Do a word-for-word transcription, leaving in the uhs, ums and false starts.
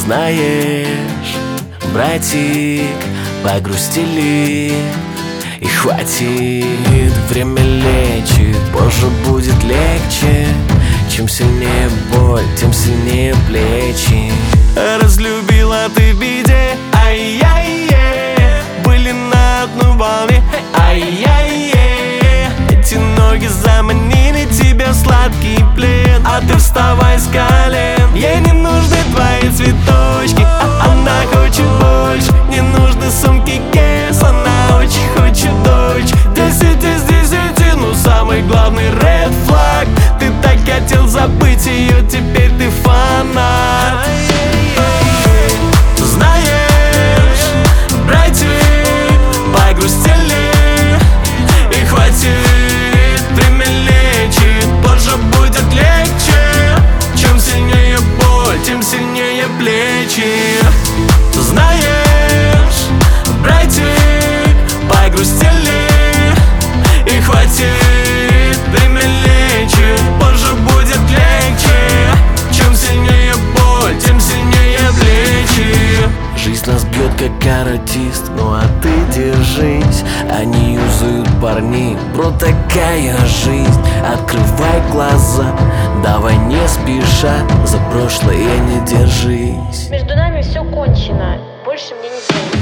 Знаешь, братик, погрустили и хватит. Время лечит, позже будет легче. Чем сильнее боль, тем сильнее плечи. Разлюбила ты в беде, ай-яй-яй. Были на одной волне, ай-яй-яй. Эти ноги заманили тебя в сладкий плен, а ты вставай с колен. Ей не нужны твои цветочки, а она хочет больше. Не нужны сумки кейс, она очень хочет дочь. Десять из десяти, ну самый главный ред флаг. Ты так хотел забыть ее, теперь ты фанат. Знаешь, братик, погрустили и хватит. Время лечит, позже будет легче. Чем сильнее боль, тем сильнее плечи. Знаешь, братик, погрустили и хватит. Время лечит, позже будет легче. Чем сильнее боль, тем сильнее плечи. Жизнь нас бьет как каратист, ну а ты держись. Они юзают парней, бро, такая жизнь. Открывай глаза, давай не спеша. За прошлое не держись. Между нами все кончено, больше мне не звони.